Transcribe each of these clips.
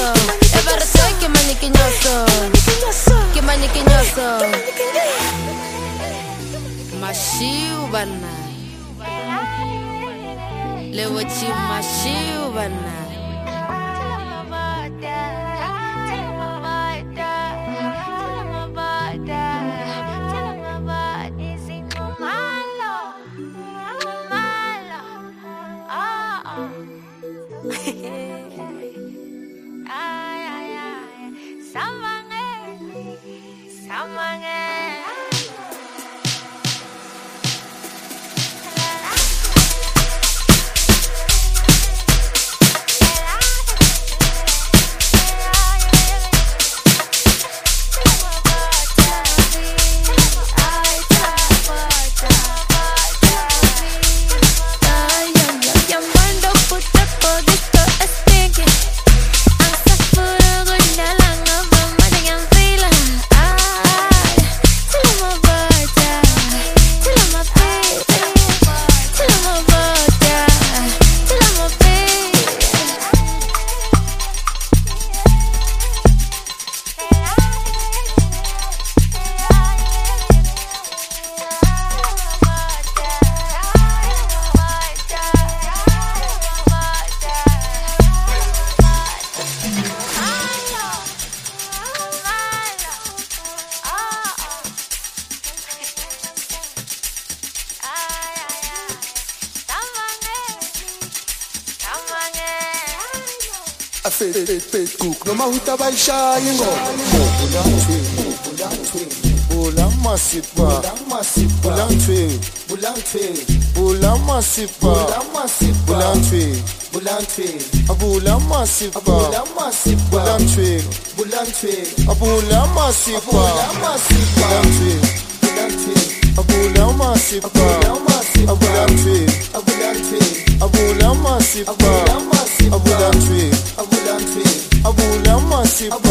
É barato que maniquinhoso. Que maniquinhoso. Mashiu bana. Lewachi mashiu bana. Facebook noma utabayishaya ingoma bula masipa bulantwe bula masipa bulantwe abula masipa bulantwe abula masipa bulantwe abula masipa bulantwe abula masipa abulantwe abula masipa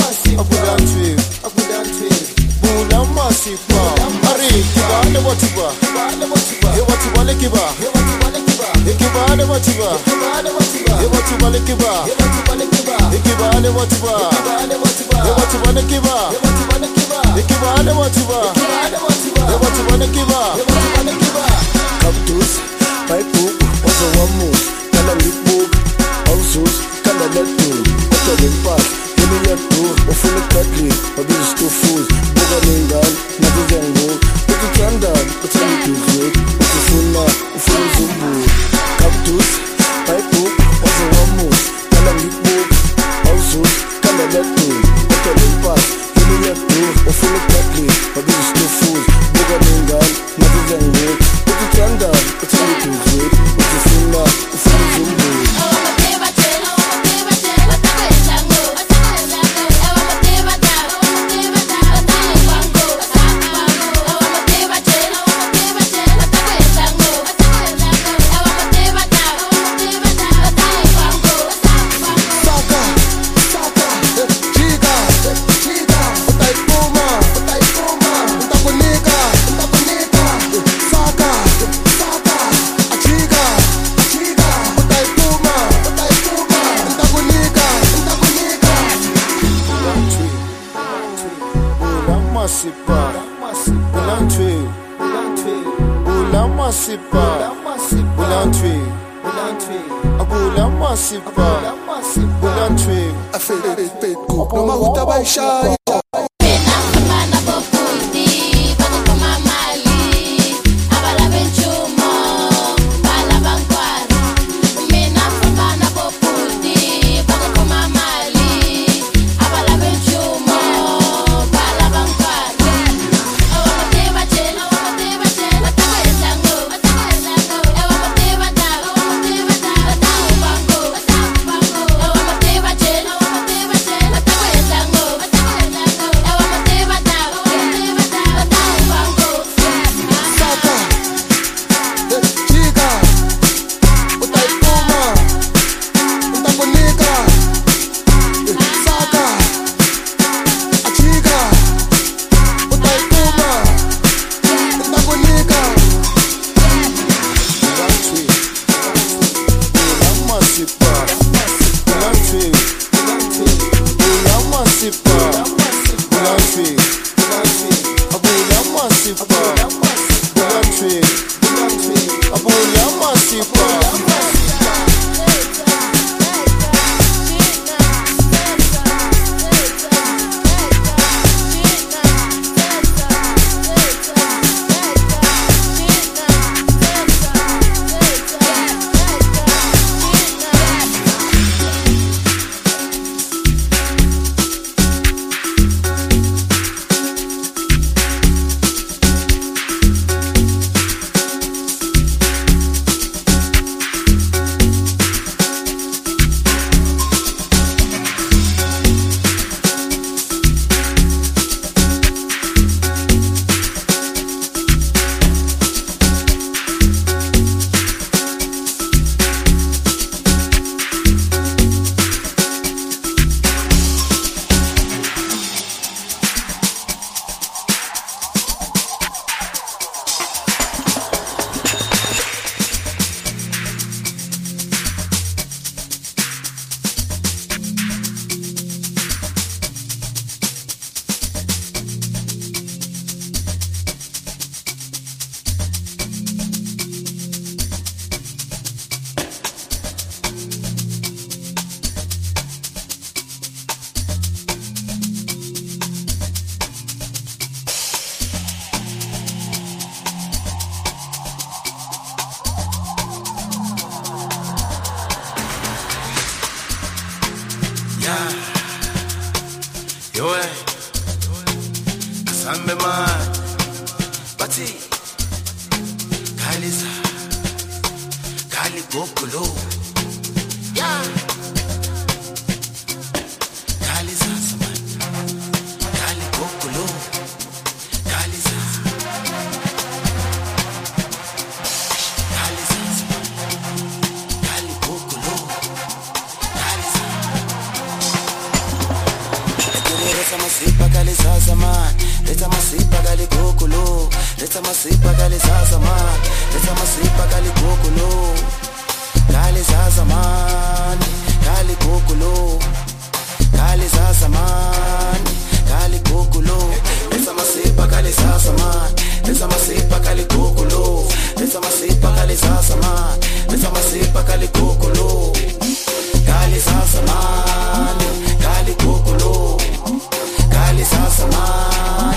abulantwe bula masipa ari kibale watiba he watiba le kiba he kibale watiba he watiba le kiba he kibale watiba he watiba le kiba he kibale watiba he watiba le kiba kaptus paipu ozo wamu kala lipu ausus kala letu oto pas yemi letu ofune kadri obis to fools boga ningal na bizengo oto trandan oto mituzwe oto funa ufune zumbu kaptus paipu ozo wamu kala lipu ausus kala letu oto pas yemi letu ofune kadri obis to fools boga ningal na bizengo oto trandan oto mituzwe oto funa ufune zumbu Facebook noma utabayishaya Yo, Asambe man, Bati, Kalisa, Kali Gokulu, yeah. Kalisa Saman, Kali Gokulu, Kalisa, Kalisa Saman, Kali Gokulu, Kalisa. Let's masipa Kalisa Saman, let's masipa Kali Gokulu, let's masipa Kalisa Saman, let's masipa Kali Gokulu, Kalisa Saman, Kali Gokulu, Kalisa Saman, Kali Gokulu, let's masipa Kalisa Saman, let's masipa Kali Gokulu, let's masipa Kalisa Saman, let's masipa Kali Gokulu, Kalisa Saman, Kali Gokulu, Kalisa Saman,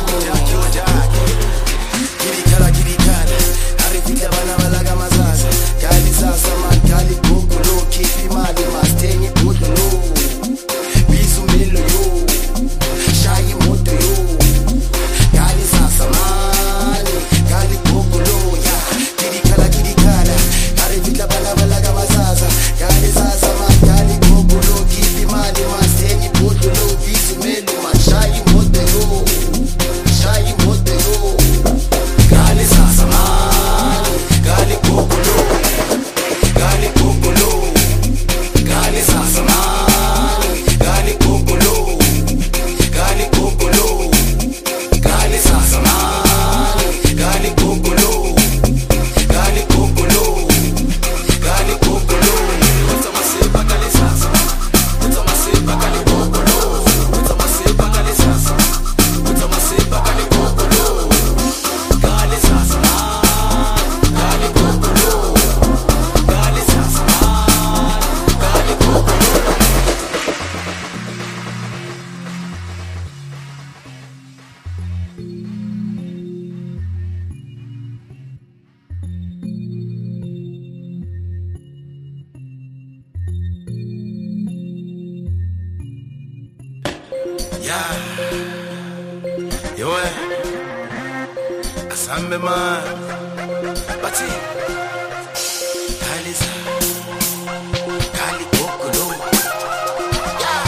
Giri kala, arifika bana balaga mazaza, Kalisa Saman, Kali Gokulu, kipi mali mastengi kutulu, bisu milo yo, shayi moto yo, Kalisa Saman, Kali Gokulu, ya, giri kala, arifika bana balaga mazaza, Kalisa Saman, Kali Gokulu, kipi mali mastengi kutulu, bisu milo shayi moto yo, shayi moto yo, Kalisa Saman, Kali Gokulu, Kali Gokulu, Kalisa Saman, Kali Gokulu, Kali Gokulu, Kalisa Saman, Kali Gokulu, Kali Gokulu, Kali Gokulu. Utamasipa Kalisa Saman, utamasipa Kali Gokulu, utamasipa Kalisa Saman, utamasipa Kali Gokulu, Kalisa Saman, Kali Gokulu, Kalisa Saman, Kali Gokulu. Yeah, yo, Asambe man, Bati, Kalisa, Kali Gokulu, yeah.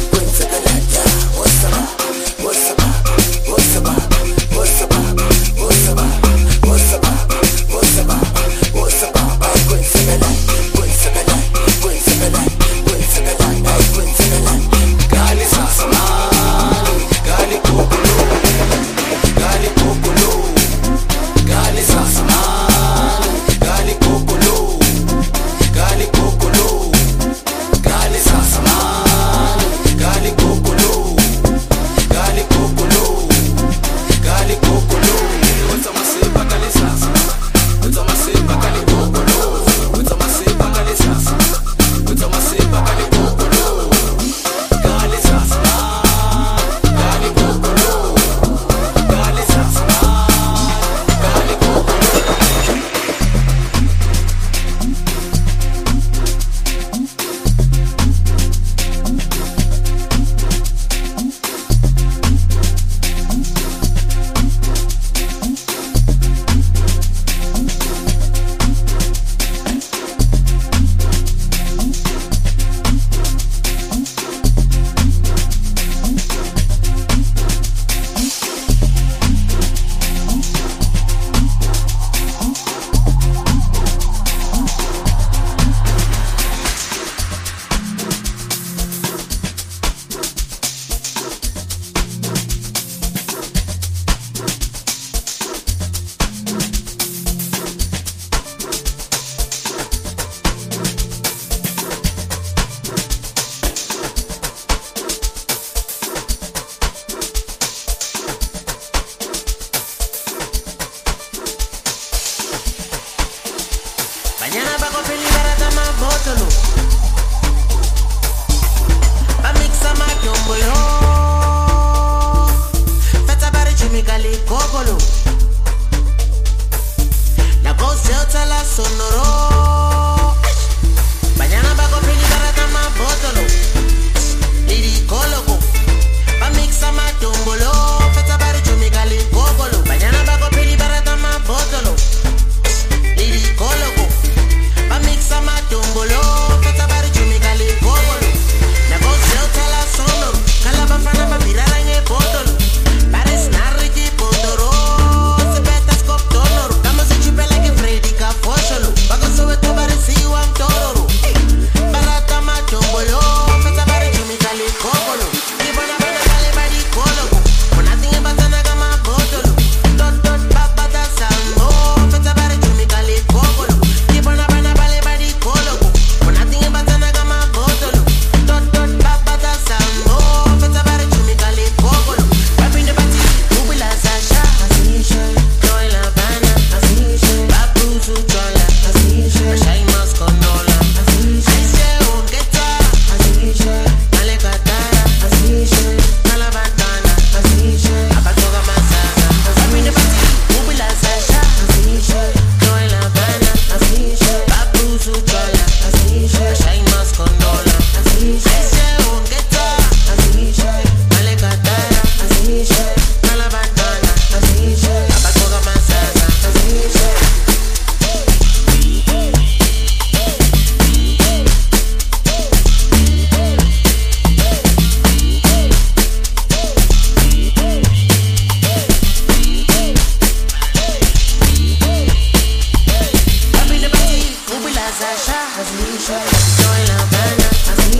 What's up?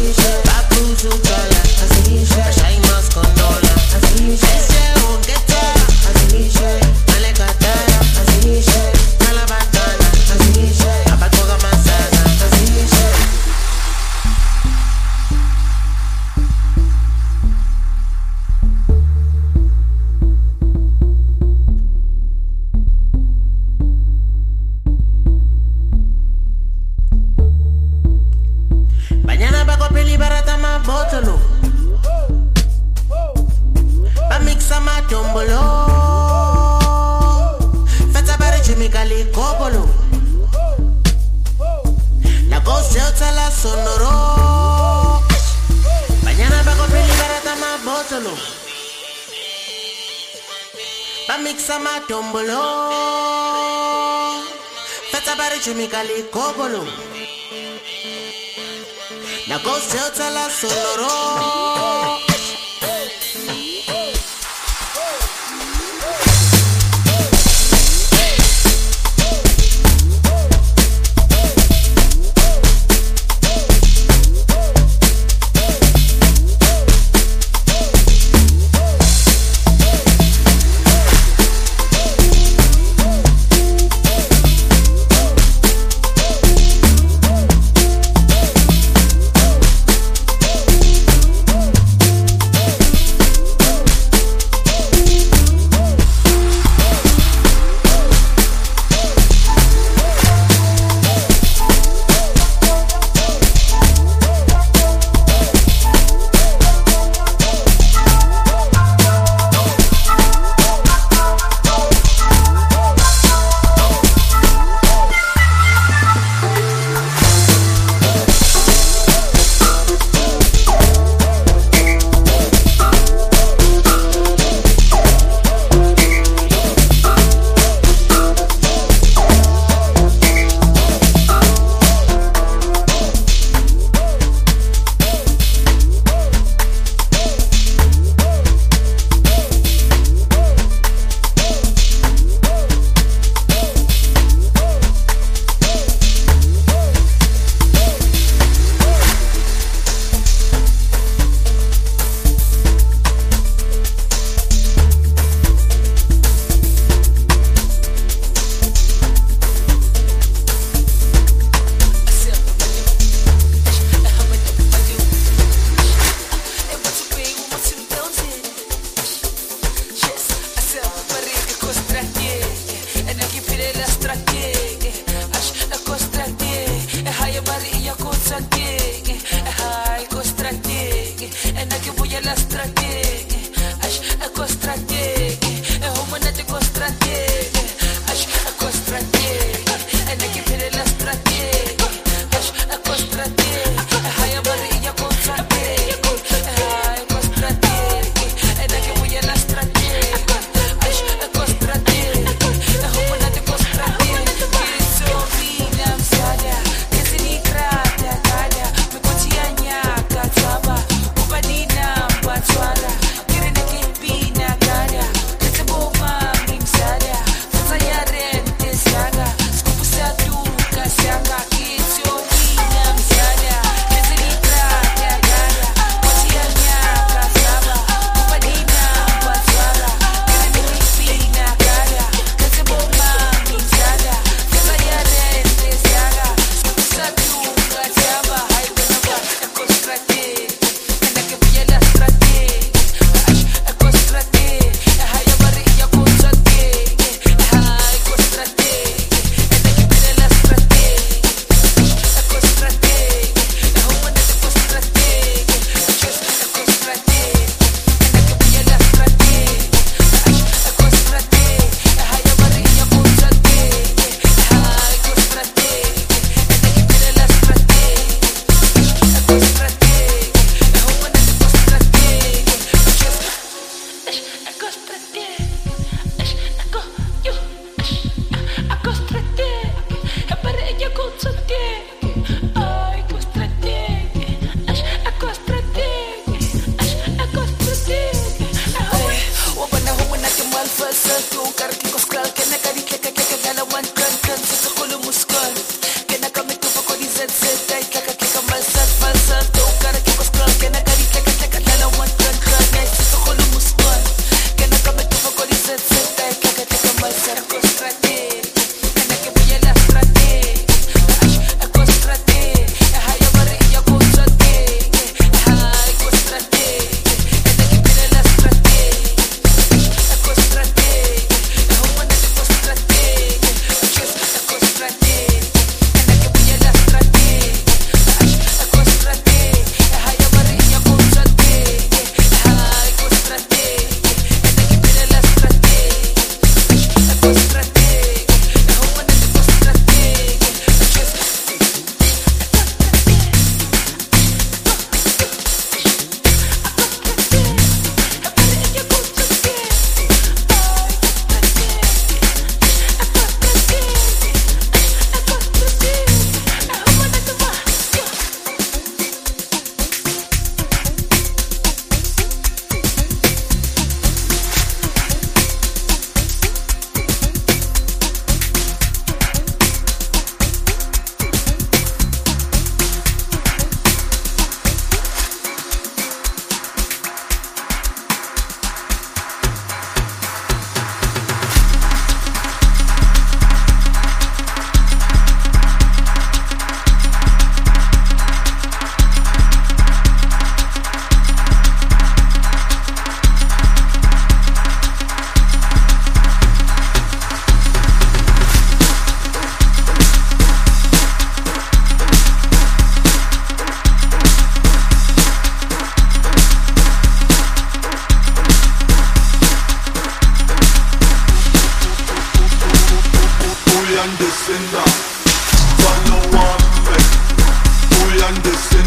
Swara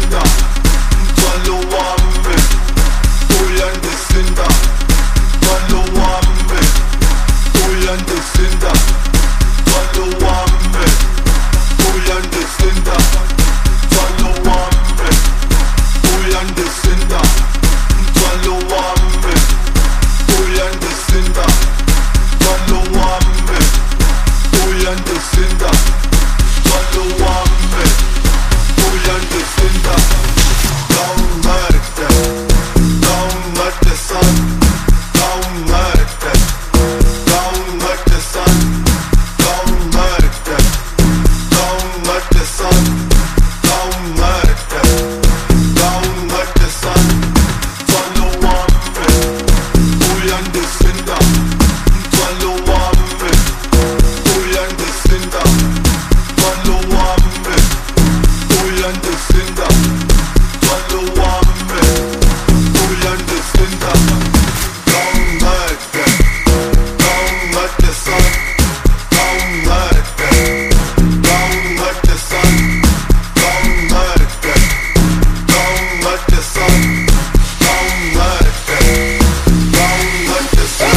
uyandisinda mthwalo wami uyandisinda mthwalo wami uyandisinda mthwalo wami uyandisinda mthwalo wami uyandisinda mthwalo wami uyandisinda mthwalo wami uyandisinda mthwalo wami uyandisinda Kaumarte san Kaumarte san Kaumarte san Kaumarte san mthwalo wami uyandisinda mthwalo wami uyandisinda mthwalo wami uyandisinda mthwalo wami uyandisinda Kaumarte san Kaumarte san Kaumarte san Kaumarte san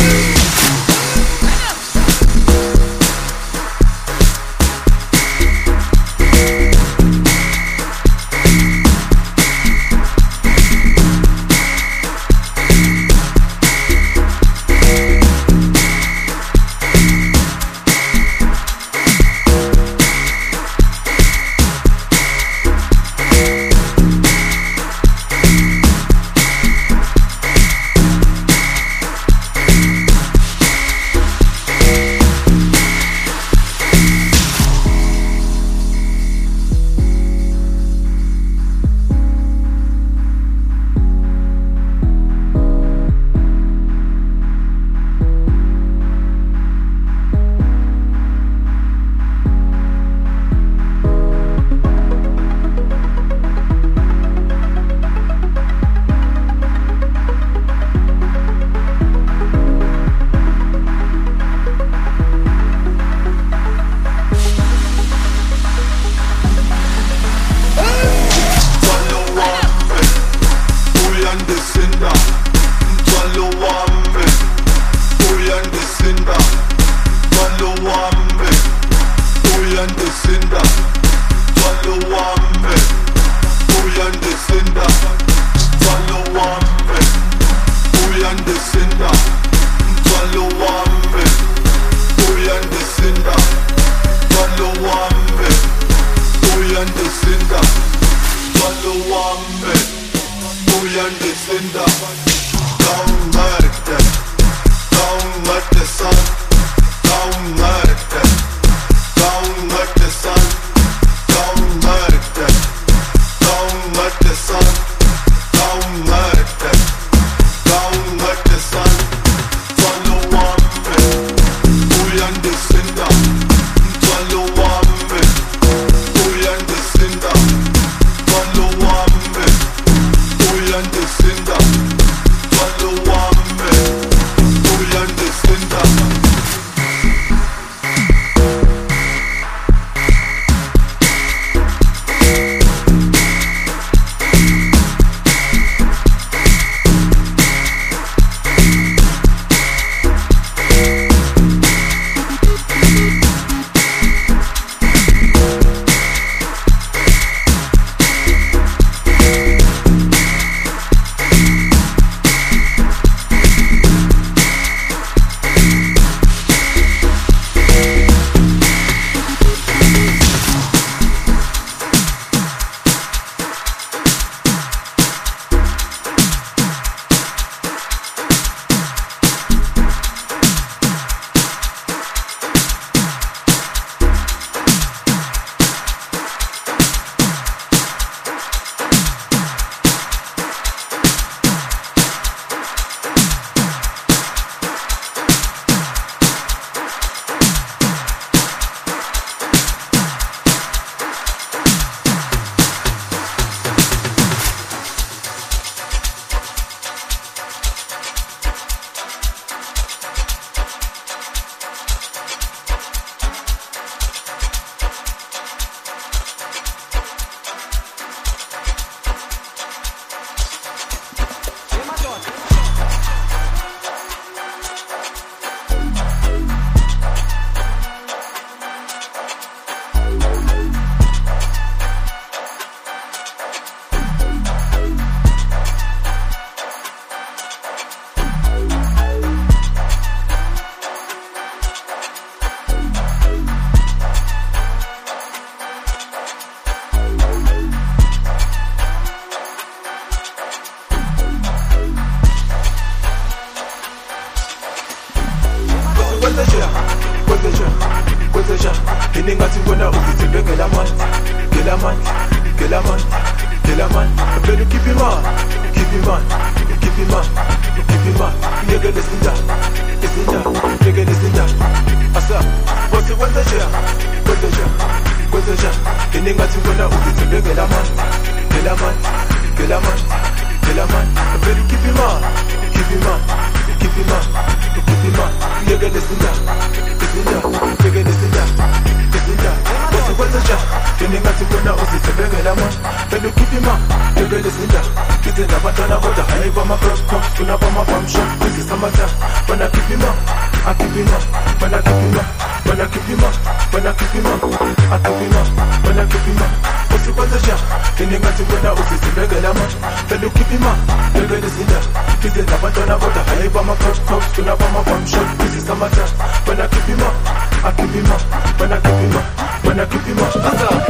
yini ngathi wena uzithembe ngelamani ngelamani ngelamani ngelamani vele ukhiphe imali ukhiphe imali ukhiphe imali ukhiphe imali uyekele izindaba izindaba uyekele izindaba asa bose kwenze nje kwenze nje kwenze nje yini ngathi wena uzithembe ngelamani ngelamani ngelamani ngelamani vele ukhiphe imali ukhiphe imali ukhiphe imali ukhiphe imali uyekele izindaba izindaba uyekele izindaba izindaba bose kwenze nje yini ngathi wena uzithembe ngelamani vele ukhiphe imali uyekele izindaba kize nabantwana kodwa hayi bama-club cops funa bama-bumshop kize samata bana khiphe imali akhiphe imali bana khiphe imali bana khiphe imali bana khiphe imali akhiphe imali bana khiphe imali bose kwenze nje yini ngathi wena uzithembe ngelamani vele ukhiphe imali uyekele izindaba kize nabantwana kodwa hayi bama-club cops funa bama-bumshop kize samata bana khiphe imali akhiphe imali bana khiphe imali bana khiphe imali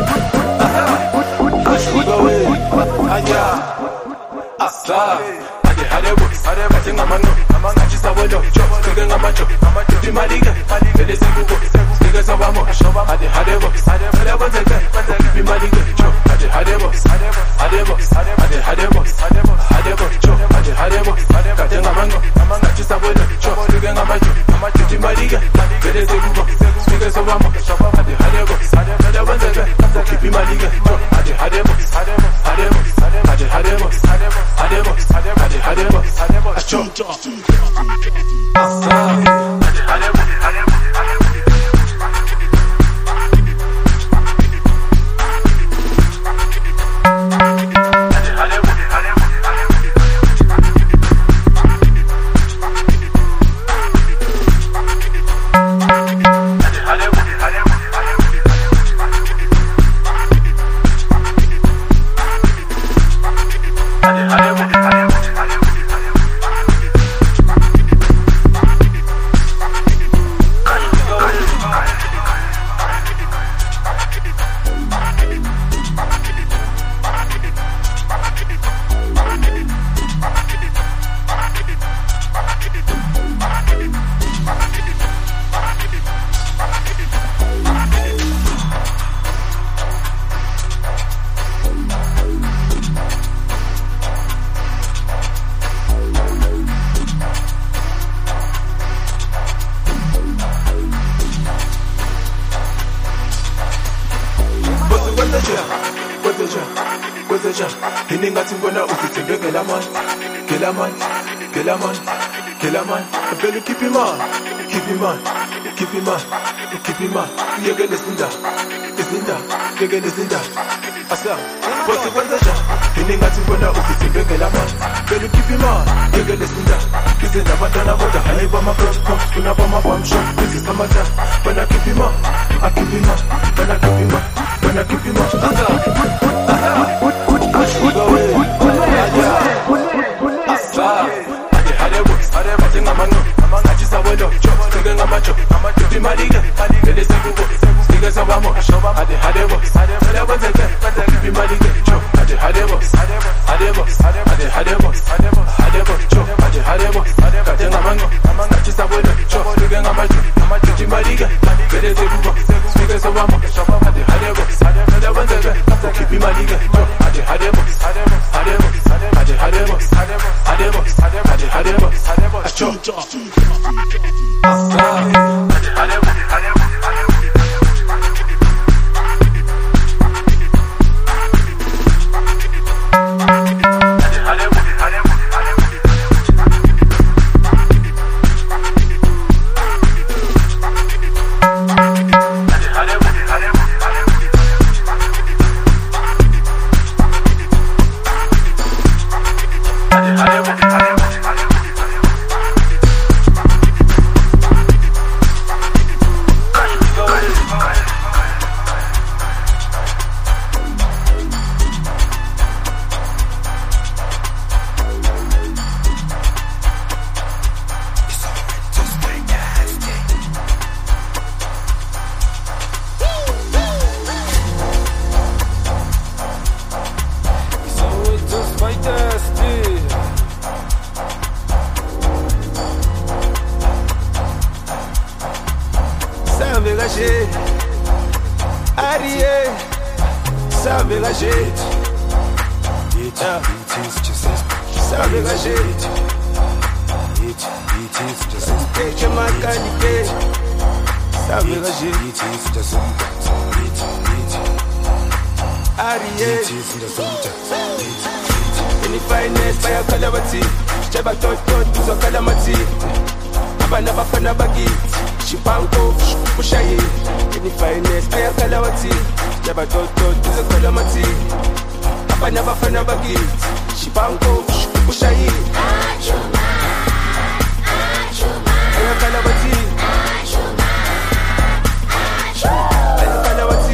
asa ade hadebo ade ngamano ngathi sabolo sike ngamacho imalike vele sikubo sike sabamo ade hadebo vele kwenzeke imalike ade hadebo hadebo ade hadebo hadebo ade hadebo ade ngamano ngathi sabolo sike ngamacho imalike vele sikubo sike sabamo ade hadebo vele kwenzeke imalike ade hadebo hadebo ade hadebo hadebo ade hadebo acho asa ade hadebo yini ngathi ngibona uzithembe ngelamani ngelamani ngelamani ngelamani vele ukhiphe imali ukhiphe imali ukhiphe imali ukhiphe imali uyekele izindaba izindaba uyekele izindaba asa bose kwenze njani yini ngathi ngibona uzithembe ngelamani vele ukhiphe imali uyekele izindaba kize nabantwana kodwa hayi bama-club cops funa bama-bumshop kize samata bana khiphe imali akhiphe imali bana khiphe imali bana khiphe imali Keep shit. Sabe ga shit. Take your man candy cake. Sabe ga shit. Ariye. Any finest by a calamity. Cheba tot to calamity. Abana bafana bagi. Shipanko pushayi. Any finest by a calamity. Cheba tot to calamity. Abana bafana bagi. Shipanko pushayi. Ay calamity. Ay calamity.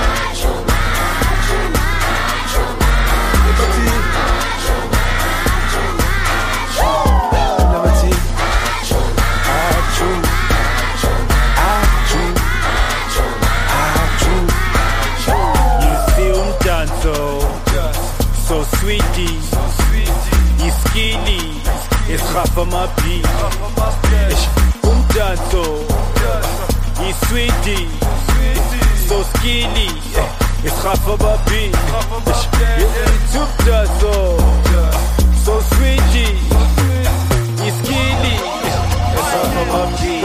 So sweetie, you skinny, it's half of my beat. Umdanso, you sweetie, so skinny, it's half of my beat. Umdanso, so sweetie, you skinny, it's half of my beat.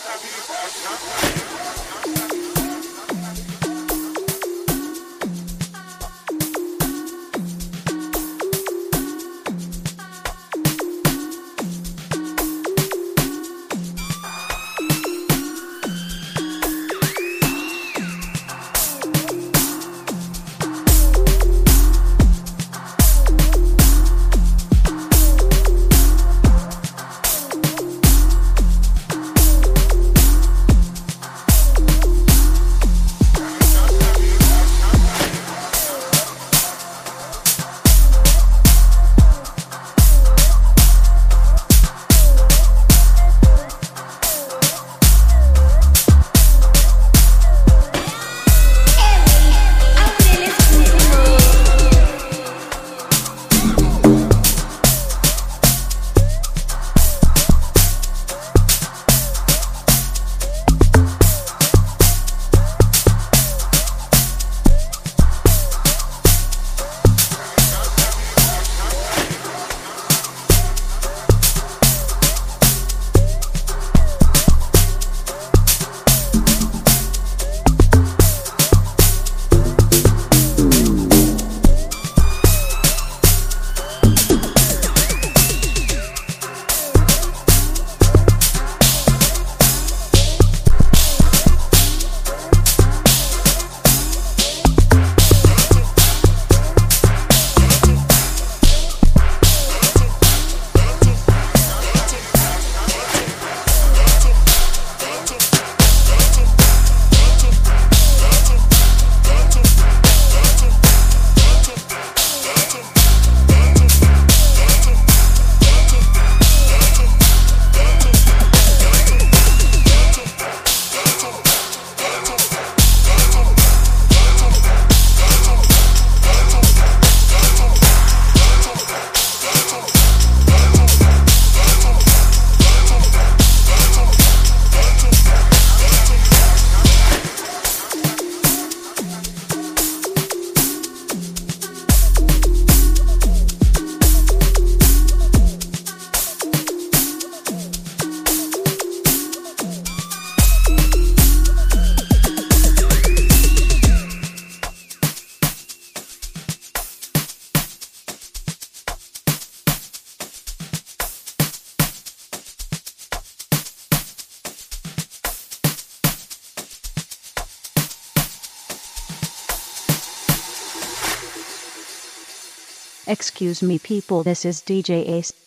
Excuse me people, this is DJ Ace.